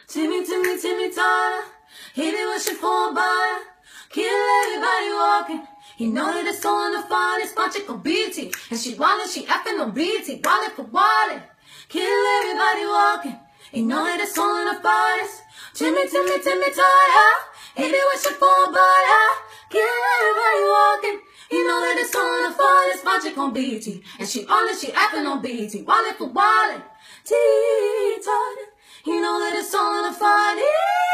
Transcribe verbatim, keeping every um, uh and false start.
Timmy, Timmy, Timmy, Tyler. He be wishing for a buyer. Kill everybody walking. He know that it's all in the fire. This bunch of B T. And she wildin', she actin' on B T. Wallet for wallet. Kill everybody walking. He know that it's all in the fire. Timmy, Timmy, Timmy, Tyler. He be wishing for a buyer. Kill everybody walking. He know that it's all in the fire. This bunch of B T. And she on it, she actin' on B T. Wallet for wallet. T-Tyler. You know that it's all in the fire.